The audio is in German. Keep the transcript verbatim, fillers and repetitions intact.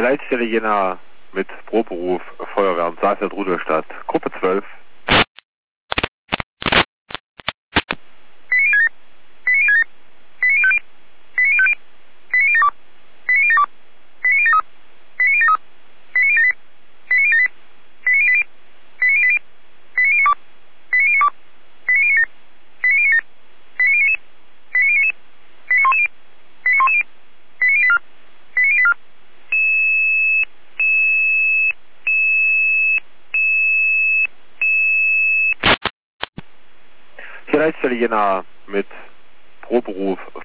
Hier Leitstelle Jena mit Proberuf Feuerwehr Saalfeld Rudolstadt, Gruppe zwölf. Hier Leitstelle Jena mit Proberuf